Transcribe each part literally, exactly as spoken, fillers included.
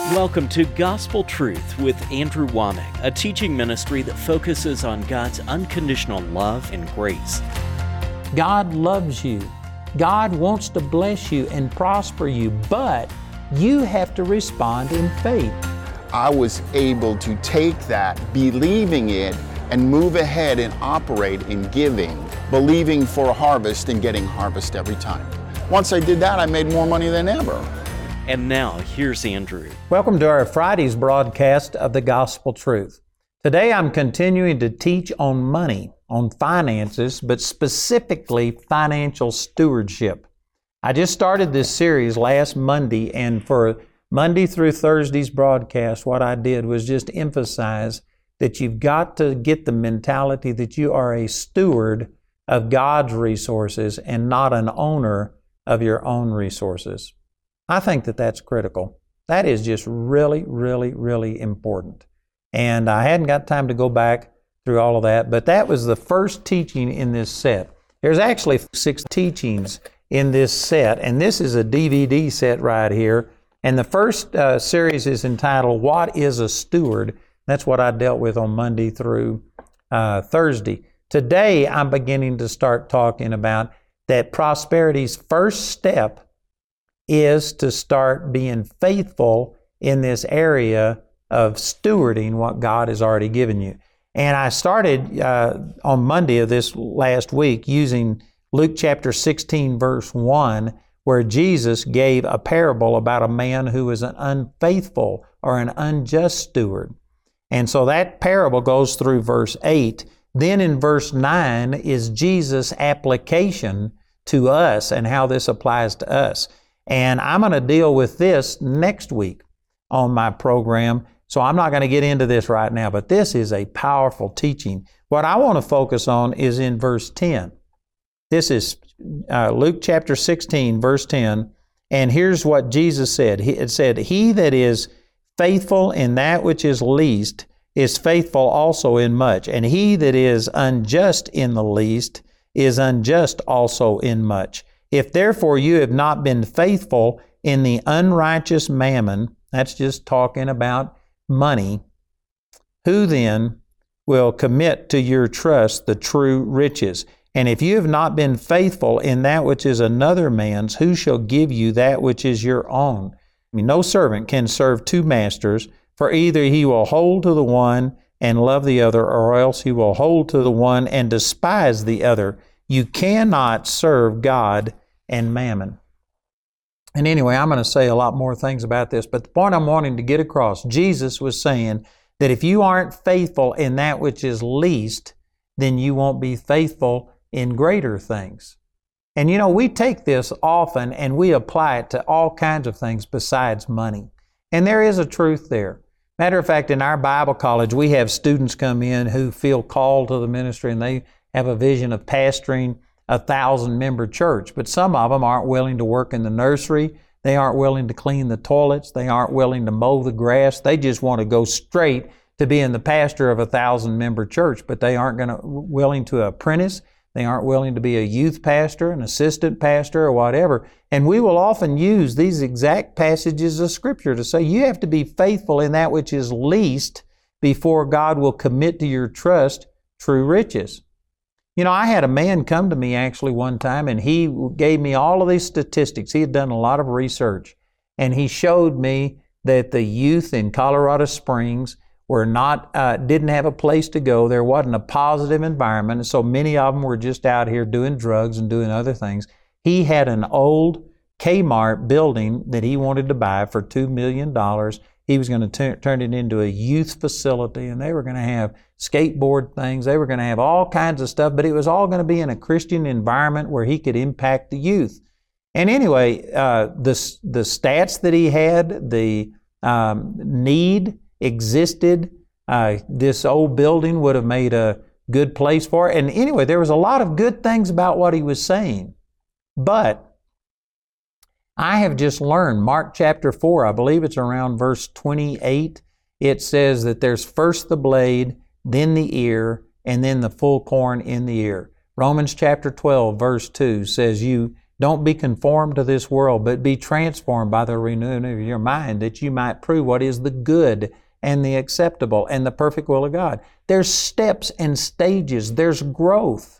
Welcome to Gospel Truth with Andrew Womack, a teaching ministry that focuses on God's unconditional love and grace. God loves you. God wants to bless you and prosper you, but you have to respond in faith. I was able to take that, believing it, and move ahead and operate in giving, believing for a harvest and getting harvest every time. Once I did that, I made more money than ever. And now, here's Andrew. Welcome to our Friday's broadcast of the Gospel Truth. Today I'm continuing to teach on money, on finances, but specifically financial stewardship. I just started this series last Monday, and for Monday through Thursday's broadcast, what I did was just emphasize that you've got to get the mentality that you are a steward of God's resources and not an owner of your own resources. I think that that's critical. That is just really, really, really important. And I hadn't got time to go back through all of that, but that was the first teaching in this set. There's actually six teachings in this set, and this is a D V D set right here. And the first uh, series is entitled, What is a Steward? That's what I dealt with on Monday through uh, Thursday. Today, I'm beginning to start talking about that prosperity's first step is to start being faithful in this area of stewarding what God has already given you. And I started uh, on Monday of this last week using Luke chapter sixteen, verse one, where Jesus gave a parable about a man who was an unfaithful or an unjust steward. And so that parable goes through verse eight. Then in verse nine is Jesus' application to us and how this applies to us. And I'm going to deal with this next week on my program, so I'm not going to get into this right now, but this is a powerful teaching. What I want to focus on is in verse ten. This is uh, Luke chapter sixteen, verse ten, and here's what Jesus said. He, it said, He that is faithful in that which is least is faithful also in much, and he that is unjust in the least is unjust also in much. If therefore you have not been faithful in the unrighteous mammon, that's just talking about money, who then will commit to your trust the true riches? And if you have not been faithful in that which is another man's, who shall give you that which is your own? I mean, no servant can serve two masters, for either he will hold to the one and love the other, or else he will hold to the one and despise the other. You cannot serve God and mammon. And anyway, I'm going to say a lot more things about this, but the point I'm wanting to get across, Jesus was saying that if you aren't faithful in that which is least, then you won't be faithful in greater things. And you know, we take this often and we apply it to all kinds of things besides money. And there is a truth there. Matter of fact, in our Bible college, we have students come in who feel called to the ministry and they have a vision of pastoring a thousand member church, but some of them aren't willing to work in the nursery. They aren't willing to clean the toilets. They aren't willing to mow the grass. They just want to go straight to being the pastor of a thousand member church, but they aren't going to willing to apprentice. They aren't willing to be a youth pastor, an assistant pastor, or whatever. And we will often use these exact passages of Scripture to say you have to be faithful in that which is least before God will commit to your trust true riches. You know, I had a man come to me actually one time, and he gave me all of these statistics. He had done a lot of research, and he showed me that the youth in Colorado Springs were not, uh, didn't have a place to go. There wasn't a positive environment, and so many of them were just out here doing drugs and doing other things. He had an old Kmart building that he wanted to buy for two million dollars. He was going to turn it into a youth facility, and they were going to have skateboard things. They were going to have all kinds of stuff, but it was all going to be in a Christian environment where he could impact the youth. And anyway, uh, the, the stats that he had, the um, need existed. Uh, this old building would have made a good place for it. And anyway, there was a lot of good things about what he was saying. But I have just learned, Mark chapter four, I believe it's around verse twenty-eight, it says that there's first the blade, then the ear, and then the full corn in the ear. Romans chapter twelve, verse two says you Don't be conformed to this world, but be transformed by the renewing of your mind, that you might prove what is the good and the acceptable and the perfect will of God. There's steps and stages. There's growth.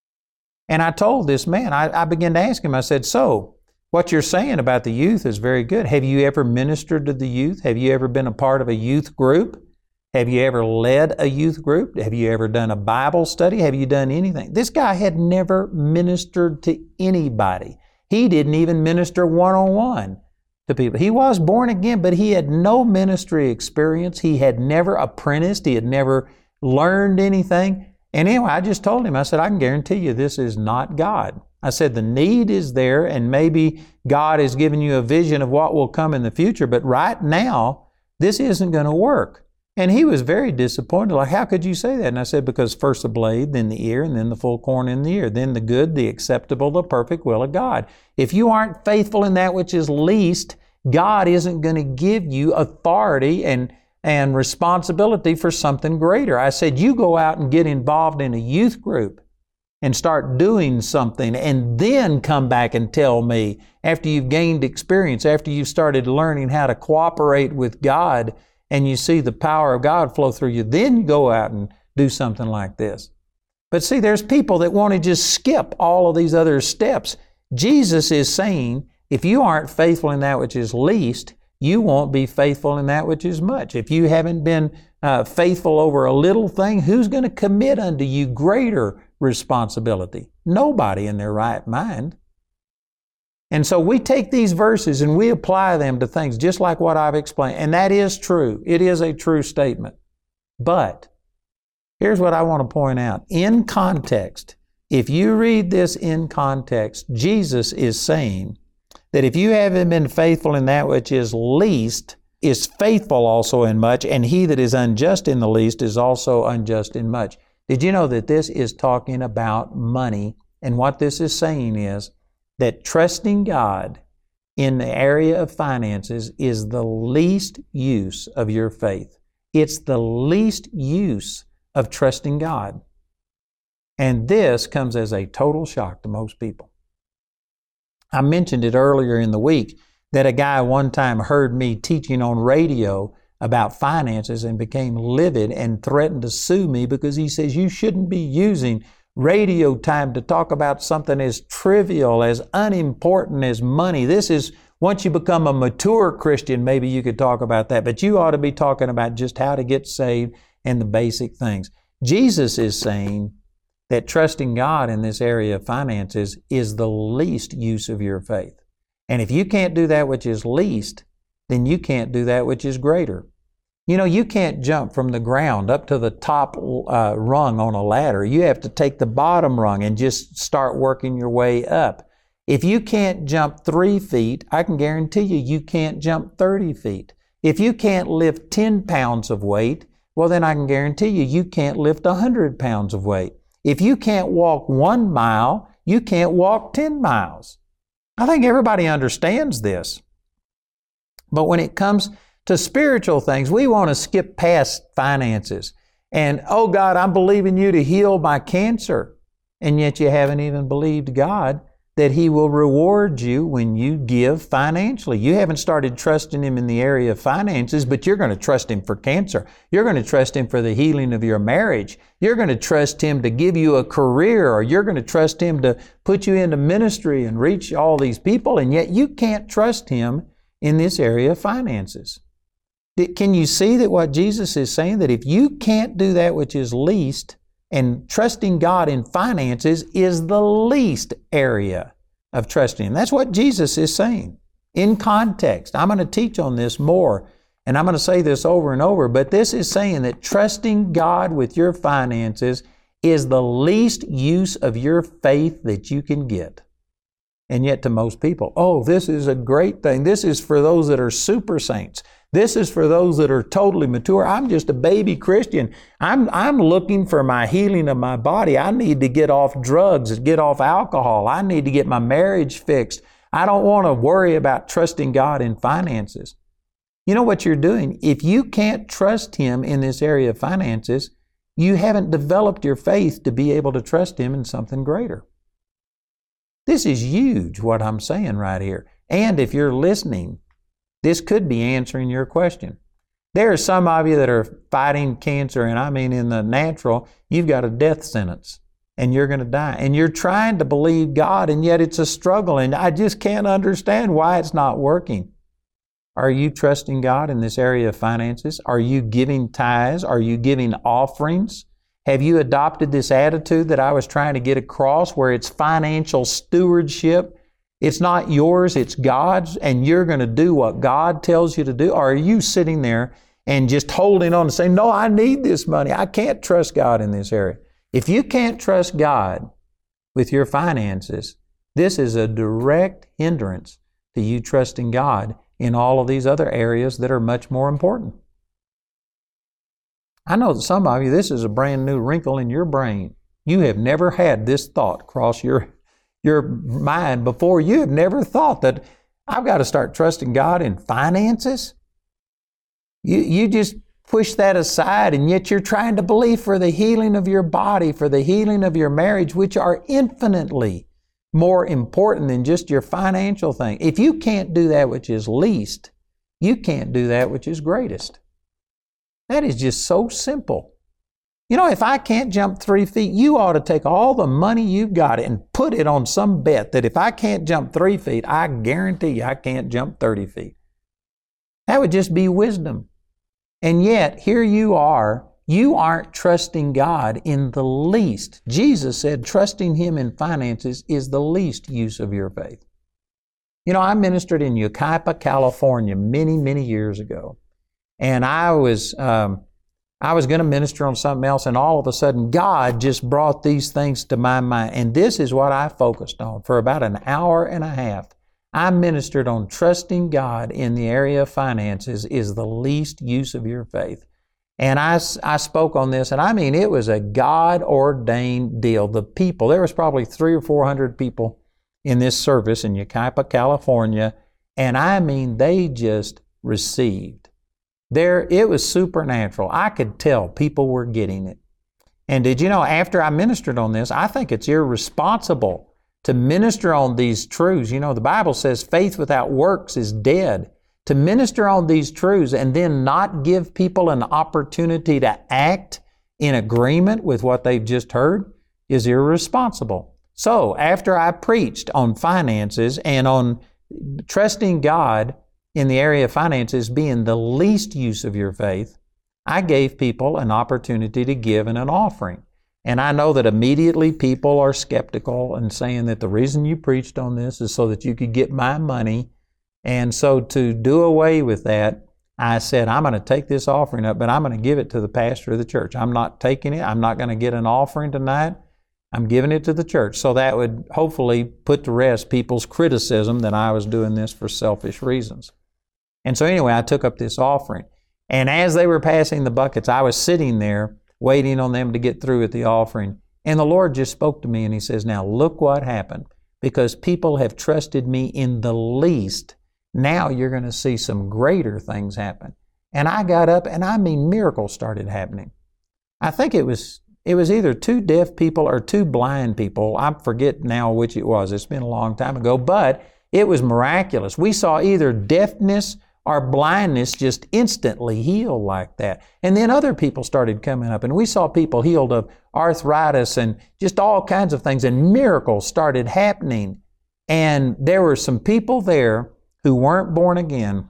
And I told this man, I, I began to ask him, I said, so, what you're saying about the youth is very good. Have you ever ministered to the youth? Have you ever been a part of a youth group? Have you ever led a youth group? Have you ever done a Bible study? Have you done anything? This guy had never ministered to anybody. He didn't even minister one-on-one to people. He was born again, but he had no ministry experience. He had never apprenticed. He had never learned anything. And anyway, I just told him, I said, I can guarantee you this is not God. I said, the need is there, and maybe God has given you a vision of what will come in the future, but right now, this isn't going to work. And he was very disappointed. Like, how could you say that? And I said, because first the blade, then the ear, and then the full corn in the ear, then the good, the acceptable, the perfect will of God. If you aren't faithful in that which is least, God isn't going to give you authority and, and responsibility for something greater. I said, you go out and get involved in a youth group and start doing something, and then come back and tell me after you've gained experience, after you've started learning how to cooperate with God, and you see the power of God flow through you, then go out and do something like this. But see, there's people that want to just skip all of these other steps. Jesus is saying, if you aren't faithful in that which is least, you won't be faithful in that which is much. If you haven't been uh, faithful over a little thing, who's going to commit unto you greater responsibility? Nobody in their right mind. And so we take these verses and we apply them to things just like what I've explained. And that is true. It is a true statement. But here's what I want to point out. In context, if you read this in context, Jesus is saying that if you haven't been faithful in that which is least, is faithful also in much, and he that is unjust in the least is also unjust in much. Did you know that this is talking about money? And what this is saying is that trusting God in the area of finances is the least use of your faith. It's the least use of trusting God. And this comes as a total shock to most people. I mentioned it earlier in the week that a guy one time heard me teaching on radio about finances and became livid and threatened to sue me because he says, you shouldn't be using radio time to talk about something as trivial, as unimportant as money. This is, once you become a mature Christian, maybe you could talk about that, but you ought to be talking about just how to get saved and the basic things. Jesus is saying that trusting God in this area of finances is the least use of your faith. And if you can't do that which is least, then you can't do that which is greater. You know, you can't jump from the ground up to the top uh, rung on a ladder. You have to take the bottom rung and just start working your way up. If you can't jump three feet, I can guarantee you, you can't jump thirty feet. If you can't lift ten pounds of weight, well then I can guarantee you, you can't lift one hundred pounds of weight. If you can't walk one mile, you can't walk ten miles. I think everybody understands this. But when it comes to spiritual things, we want to skip past finances. And, oh God, I'm believing you to heal my cancer. And yet you haven't even believed God that He will reward you when you give financially. You haven't started trusting Him in the area of finances, but you're going to trust Him for cancer. You're going to trust Him for the healing of your marriage. You're going to trust Him to give you a career, or you're going to trust Him to put you into ministry and reach all these people, and yet you can't trust Him in this area of finances. Can you see that what Jesus is saying? That if you can't do that which is least, and trusting God in finances is the least area of trusting Him. That's what Jesus is saying. In context, I'm going to teach on this more, and I'm going to say this over and over, but this is saying that trusting God with your finances is the least use of your faith that you can get. And yet to most people, oh, this is a great thing. This is for those that are super saints. This is for those that are totally mature. I'm just a baby Christian. I'm, I'm looking for my healing of my body. I need to get off drugs and get off alcohol. I need to get my marriage fixed. I don't want to worry about trusting God in finances. You know what you're doing? If you can't trust Him in this area of finances, you haven't developed your faith to be able to trust Him in something greater. This is huge, what I'm saying right here. And if you're listening, this could be answering your question. There are some of you that are fighting cancer, and I mean in the natural, you've got a death sentence, and you're going to die. And you're trying to believe God, and yet it's a struggle, and I just can't understand why it's not working. Are you trusting God in this area of finances? Are you giving tithes? Are you giving offerings? Have you adopted this attitude that I was trying to get across, where it's financial stewardship? It's not yours, it's God's, and you're going to do what God tells you to do? Or are you sitting there and just holding on and saying, no, I need this money. I can't trust God in this area. If you can't trust God with your finances, this is a direct hindrance to you trusting God in all of these other areas that are much more important. I know that some of you, this is a brand new wrinkle in your brain. You have never had this thought cross your, your mind before. You have never thought that I've got to start trusting God in finances. You, you just push that aside, and yet you're trying to believe for the healing of your body, for the healing of your marriage, which are infinitely more important than just your financial thing. If you can't do that which is least, you can't do that which is greatest. That is just so simple. You know, if I can't jump three feet, you ought to take all the money you've got and put it on some bet that if I can't jump three feet, I guarantee you I can't jump thirty feet. That would just be wisdom. And yet, here you are, you aren't trusting God in the least. Jesus said trusting Him in finances is the least use of your faith. You know, I ministered in Yucaipa, California many, many years ago. And I was um, I was going to minister on something else, and all of a sudden God just brought these things to my mind. And this is what I focused on for about an hour and a half. I ministered on trusting God in the area of finances is the least use of your faith. And I, I spoke on this, and I mean, it was a God-ordained deal. The people, there was probably three or four hundred people in this service in Yucaipa, California, and I mean, they just received. There, it was supernatural. I could tell people were getting it. And did you know, after I ministered on this, I think it's irresponsible to minister on these truths. You know, the Bible says faith without works is dead. To minister on these truths and then not give people an opportunity to act in agreement with what they've just heard is irresponsible. So, after I preached on finances and on trusting God in the area of finances being the least use of your faith, I gave people an opportunity to give in an offering. And I know that immediately people are skeptical and saying that the reason you preached on this is so that you could get my money. And so to do away with that, I said, I'm going to take this offering up, but I'm going to give it to the pastor of the church. I'm not taking it. I'm not going to get an offering tonight. I'm giving it to the church. So that would hopefully put to rest people's criticism that I was doing this for selfish reasons. And so anyway, I took up this offering. And as they were passing the buckets, I was sitting there waiting on them to get through with the offering. And the Lord just spoke to me and He says, now look what happened. Because people have trusted me in the least, now you're going to see some greater things happen. And I got up, and I mean miracles started happening. I think it was it was either two deaf people or two blind people. I forget now which it was. It's been a long time ago, but it was miraculous. We saw either deafness or blindness just instantly healed like that. And then other people started coming up, and we saw people healed of arthritis and just all kinds of things, and miracles started happening. And there were some people there who weren't born again,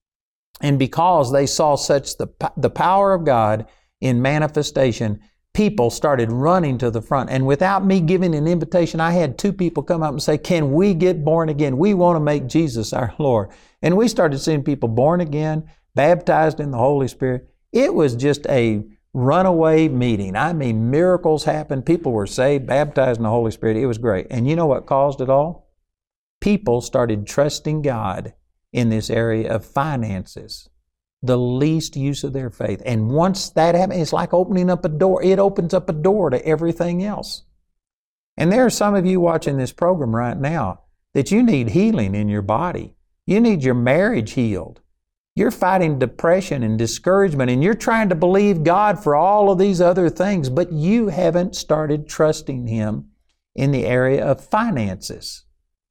and because they saw such the, the power of God in manifestation, people started running to the front. And without me giving an invitation, I had two people come up and say, can we get born again? We want to make Jesus our Lord. And we started seeing people born again, baptized in the Holy Spirit. It was just a runaway meeting. I mean, miracles happened. People were saved, baptized in the Holy Spirit. It was great. And you know what caused it all? People started trusting God in this area of finances, the least use of their faith. And once that happens, it's like opening up a door. It opens up a door to everything else. And there are some of you watching this program right now that you need healing in your body. You need your marriage healed. You're fighting depression and discouragement, and you're trying to believe God for all of these other things, but you haven't started trusting Him in the area of finances.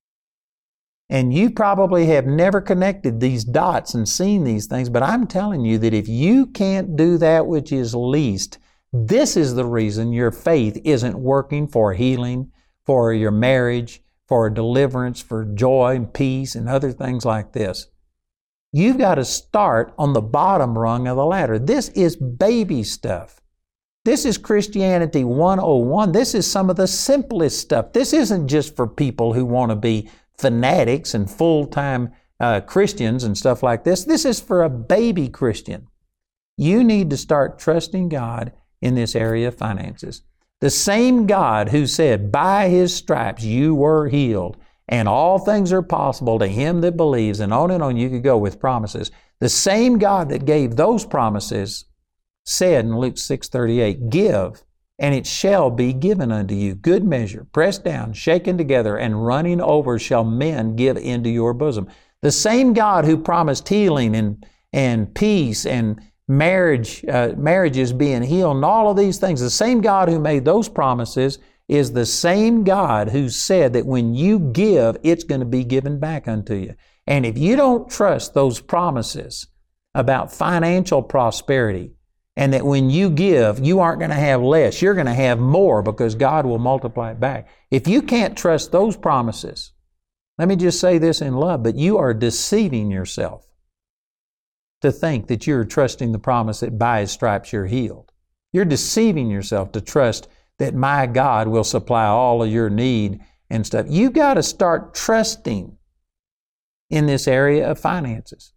And you probably have never connected these dots and seen these things, but I'm telling you that if you can't do that which is least, this is the reason your faith isn't working for healing, for your marriage, for deliverance, for joy and peace and other things like this. You've got to start on the bottom rung of the ladder. This is baby stuff. This is Christianity one oh one. This is some of the simplest stuff. This isn't just for people who want to be fanatics and full-time uh, Christians and stuff like this. This is for a baby Christian. You need to start trusting God in this area of finances. The same God who said, by His stripes you were healed, and all things are possible to him that believes, and on and on you could go with promises. The same God that gave those promises said in Luke six thirty-eight, give, and it shall be given unto you. Good measure, pressed down, shaken together, and running over shall men give into your bosom. The same God who promised healing and, and peace and marriage, uh, marriages being healed and all of these things, the same God who made those promises is the same God who said that when you give, it's going to be given back unto you. And if you don't trust those promises about financial prosperity, and that when you give, you aren't going to have less, you're going to have more because God will multiply it back. If you can't trust those promises, let me just say this in love, but you are deceiving yourself to think that you're trusting the promise that by His stripes you're healed. You're deceiving yourself to trust that my God will supply all of your need and stuff. You've got to start trusting in this area of finances.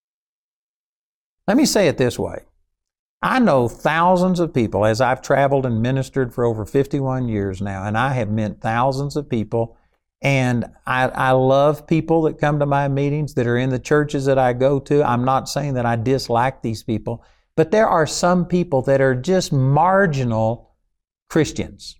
Let me say it this way. I know thousands of people, as I've traveled and ministered for over fifty-one years now, and I have met thousands of people, and I, I love people that come to my meetings that are in the churches that I go to. I'm not saying that I dislike these people, but there are some people that are just marginal Christians.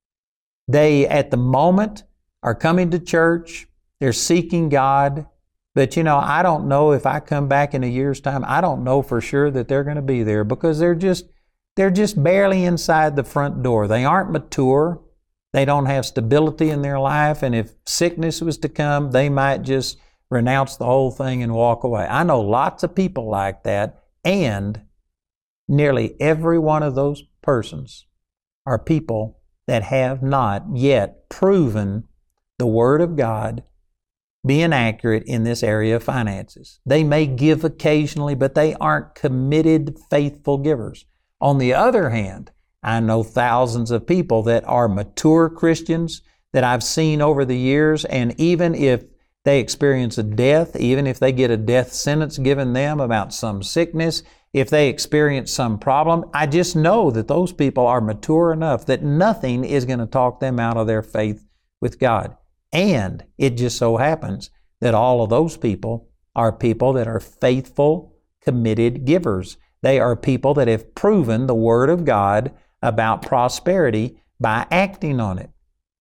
They, at the moment, are coming to church, they're seeking God, but you know, I don't know if I come back in a year's time, I don't know for sure that they're going to be there because they're just, they're just barely inside the front door. They aren't mature. They don't have stability in their life, and if sickness was to come, they might just renounce the whole thing and walk away. I know lots of people like that, and nearly every one of those persons are people that have not yet proven the Word of God being accurate in this area of finances. They may give occasionally, but they aren't committed, faithful givers. On the other hand, I know thousands of people that are mature Christians that I've seen over the years, and even if they experience a death, even if they get a death sentence given them about some sickness, if they experience some problem, I just know that those people are mature enough that nothing is going to talk them out of their faith with God. And it just so happens that all of those people are people that are faithful, committed givers. They are people that have proven the Word of God about prosperity by acting on it.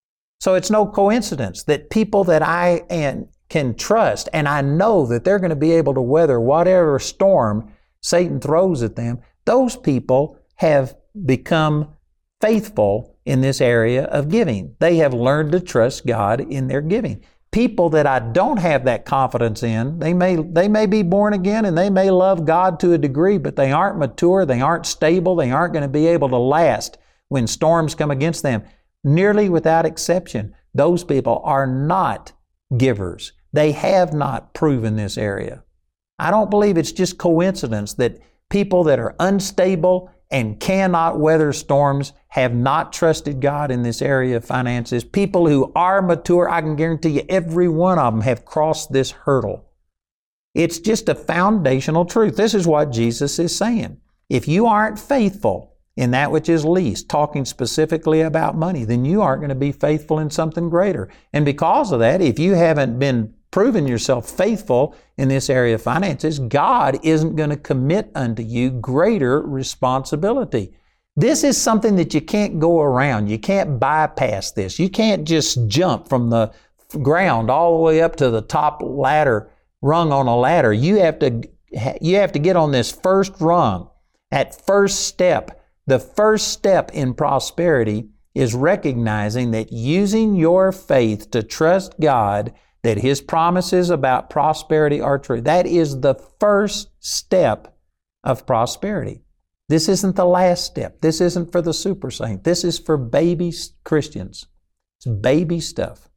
So it's no coincidence that people that I can trust, and I know that they're going to be able to weather whatever storm Satan throws at them, those people have become faithful in this area of giving. They have learned to trust God in their giving. People that I don't have that confidence in, they may, they may be born again and they may love God to a degree, but they aren't mature, they aren't stable, they aren't going to be able to last when storms come against them. Nearly without exception, those people are not givers. They have not proven this area. I don't believe it's just coincidence that people that are unstable and cannot weather storms have not trusted God in this area of finances. People who are mature, I can guarantee you every one of them have crossed this hurdle. It's just a foundational truth. This is what Jesus is saying. If you aren't faithful in that which is least, talking specifically about money, then you aren't going to be faithful in something greater. And because of that, if you haven't been proven yourself faithful in this area of finances, God isn't going to commit unto you greater responsibility. This is something that you can't go around. You can't bypass this. You can't just jump from the ground all the way up to the top ladder, rung on a ladder. You have to, you have to get on this first rung. At first step, the first step in prosperity is recognizing that using your faith to trust God that His promises about prosperity are true. That is the first step of prosperity. This isn't the last step. This isn't for the super saint. This is for baby Christians. It's baby stuff.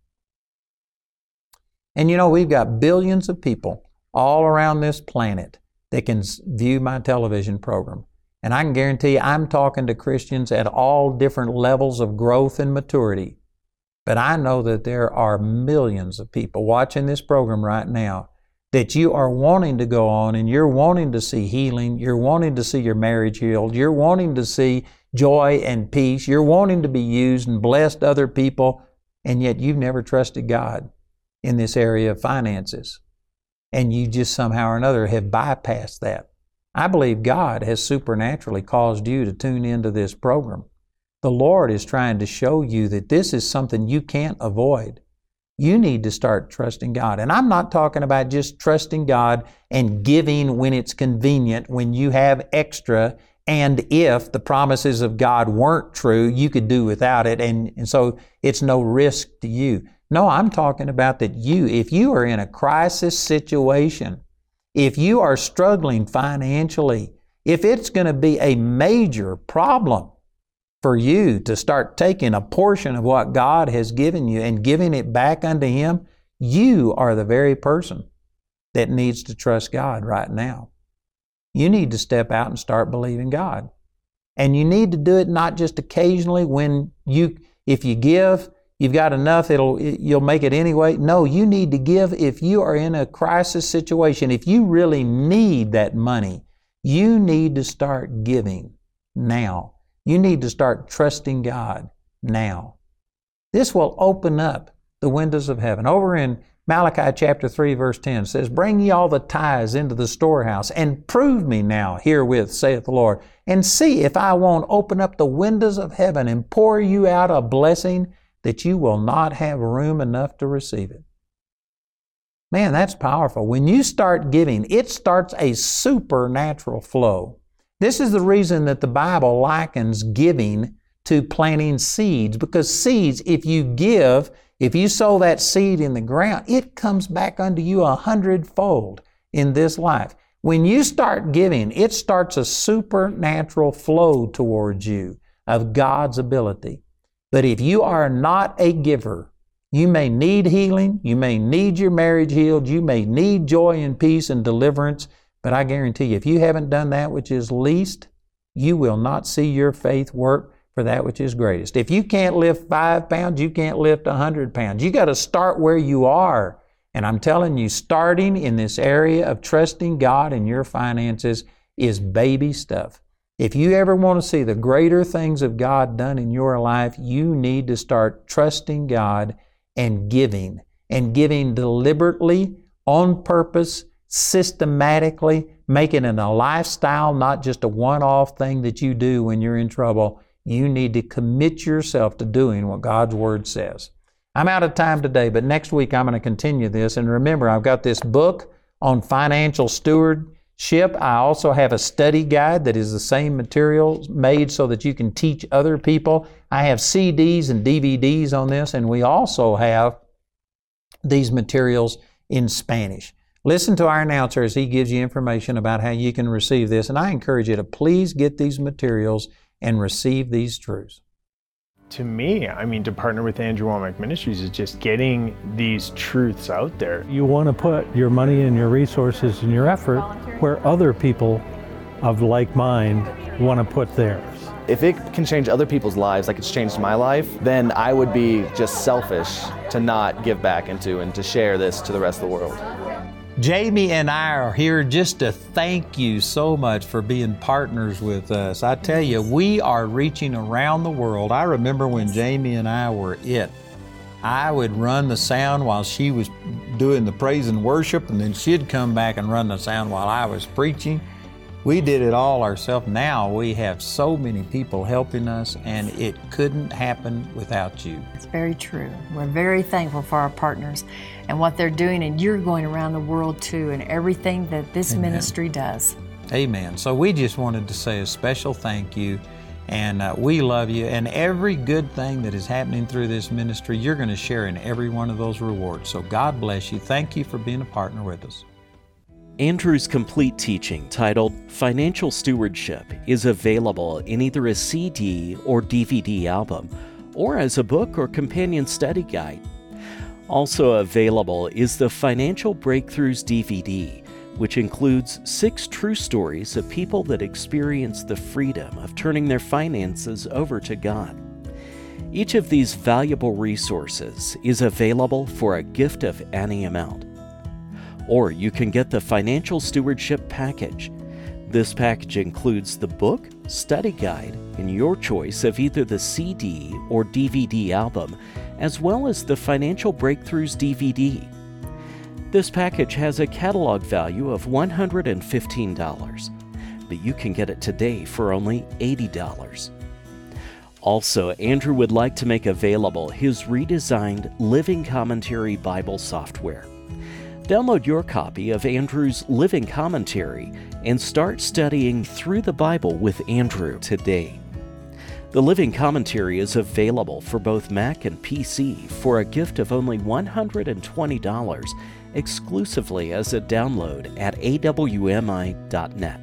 And you know, we've got billions of people all around this planet that can view my television program. And I can guarantee you, I'm talking to Christians at all different levels of growth and maturity. But I know that there are millions of people watching this program right now that you are wanting to go on and you're wanting to see healing, you're wanting to see your marriage healed, you're wanting to see joy and peace, you're wanting to be used and blessed other people, and yet you've never trusted God in this area of finances. And you just somehow or another have bypassed that. I believe God has supernaturally caused you to tune into this program. The Lord is trying to show you that this is something you can't avoid. You need to start trusting God. And I'm not talking about just trusting God and giving when it's convenient, when you have extra, and if the promises of God weren't true, you could do without it, and, and so it's no risk to you. No, I'm talking about that you, if you are in a crisis situation, if you are struggling financially, if it's going to be a major problem for you to start taking a portion of what God has given you and giving it back unto Him, you are the very person that needs to trust God right now. You need to step out and start believing God. And you need to do it not just occasionally when you, if you give, you've got enough, it'll, you'll make it anyway. No, you need to give if you are in a crisis situation. If you really need that money, you need to start giving now. You need to start trusting God now. This will open up the windows of heaven. Over in Malachi chapter three, verse ten says, "Bring ye all the tithes into the storehouse, and prove me now herewith, saith the Lord, and see if I won't open up the windows of heaven and pour you out a blessing that you will not have room enough to receive it." Man, that's powerful. When you start giving, it starts a supernatural flow. This is the reason that the Bible likens giving to planting seeds, because seeds, if you give, if you sow that seed in the ground, it comes back unto you a hundredfold in this life. When you start giving, it starts a supernatural flow towards you of God's ability. But if you are not a giver, you may need healing, you may need your marriage healed, you may need joy and peace and deliverance, but I guarantee you, if you haven't done that which is least, you will not see your faith work for that which is greatest. If you can't lift five pounds, you can't lift a hundred pounds. You got to start where you are. And I'm telling you, starting in this area of trusting God in your finances is baby stuff. If you ever want to see the greater things of God done in your life, you need to start trusting God and giving, and giving deliberately, on purpose, systematically, making it a lifestyle, not just a one-off thing that you do when you're in trouble. You need to commit yourself to doing what God's Word says. I'm out of time today, but next week I'm going to continue this. And remember, I've got this book on financial stewardship. I also have a study guide that is the same material made so that you can teach other people. I have C Ds and D V Ds on this, and we also have these materials in Spanish. Listen to our announcer as he gives you information about how you can receive this, and I encourage you to please get these materials and receive these truths. To me, I mean, to partner with Andrew Wommack Ministries is just getting these truths out there. You want to put your money and your resources and your effort where other people of like mind want to put theirs. If it can change other people's lives like it's changed my life, then I would be just selfish to not give back into and to share this to the rest of the world. Jamie and I are here just to thank you so much for being partners with us. I tell you, we are reaching around the world. I remember when Jamie and I were it. I would run the sound while she was doing the praise and worship, and then she'd come back and run the sound while I was preaching. We did it all ourselves. Now we have so many people helping us, and it couldn't happen without you. It's very true. We're very thankful for our partners and what they're doing, and you're going around the world too, and everything that this Amen. Ministry does. Amen. So we just wanted to say a special thank you, And uh, we love you. And every good thing that is happening through this ministry, you're going to share in every one of those rewards. So God bless you. Thank you for being a partner with us. Andrew's complete teaching, titled Financial Stewardship, is available in either a C D or D V D album, or as a book or companion study guide. Also available is the Financial Breakthroughs D V D, which includes six true stories of people that experience the freedom of turning their finances over to God. Each of these valuable resources is available for a gift of any amount. Or you can get the Financial Stewardship Package. This package includes the book, study guide, and your choice of either the C D or D V D album, as well as the Financial Breakthroughs D V D. This package has a catalog value of one hundred fifteen dollars, but you can get it today for only eighty dollars. Also, Andrew would like to make available his redesigned Living Commentary Bible software. Download your copy of Andrew's Living Commentary and start studying through the Bible with Andrew today. The Living Commentary is available for both Mac and P C for a gift of only one hundred twenty dollars exclusively as a download at A W M I dot net.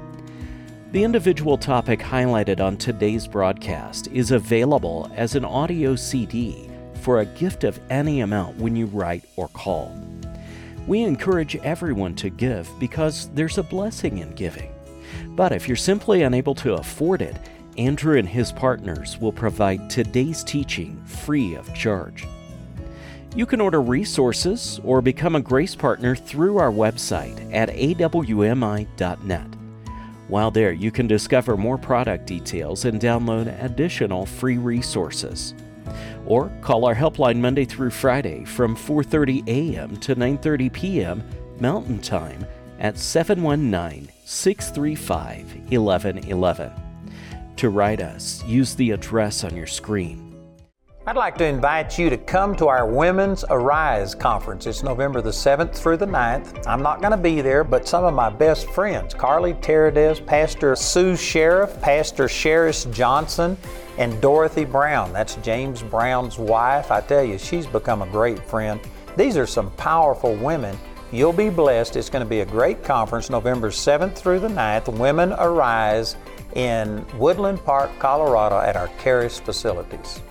The individual topic highlighted on today's broadcast is available as an audio C D for a gift of any amount when you write or call. We encourage everyone to give because there's a blessing in giving. But if you're simply unable to afford it, Andrew and his partners will provide today's teaching free of charge. You can order resources or become a Grace Partner through our website at A W M I dot net. While there, you can discover more product details and download additional free resources. Or call our helpline Monday through Friday from four thirty a.m. to nine thirty p.m. Mountain Time at seven one nine, six three five, one one one one. To write us, use the address on your screen. I'd like to invite you to come to our Women's Arise Conference. It's November the seventh through the ninth. I'm not going to be there, but some of my best friends, Carly Teradez, Pastor Sue Sheriff, Pastor Sheris Johnson, and Dorothy Brown. That's James Brown's wife. I tell you, she's become a great friend. These are some powerful women. You'll be blessed. It's going to be a great conference, November seventh through the ninth, Women Arise in Woodland Park, Colorado at our Charis facilities.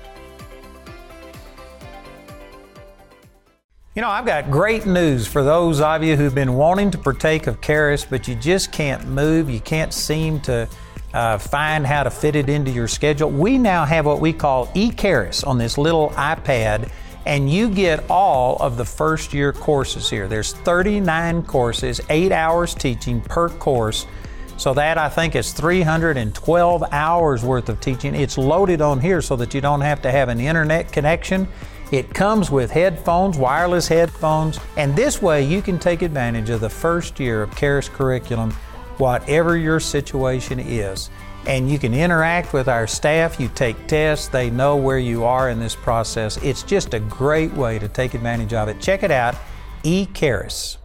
You know, I've got great news for those of you who've been wanting to partake of Charis, but you just can't move. You can't seem to uh, find how to fit it into your schedule. We now have what we call eCharis on this little iPad, and you get all of the first year courses here. There's thirty-nine courses, eight hours teaching per course. So that, I think, is three hundred twelve hours worth of teaching. It's loaded on here so that you don't have to have an internet connection. It comes with headphones, wireless headphones, and this way you can take advantage of the first year of Charis curriculum, whatever your situation is. And you can interact with our staff, you take tests, they know where you are in this process. It's just a great way to take advantage of it. Check it out, eCharis.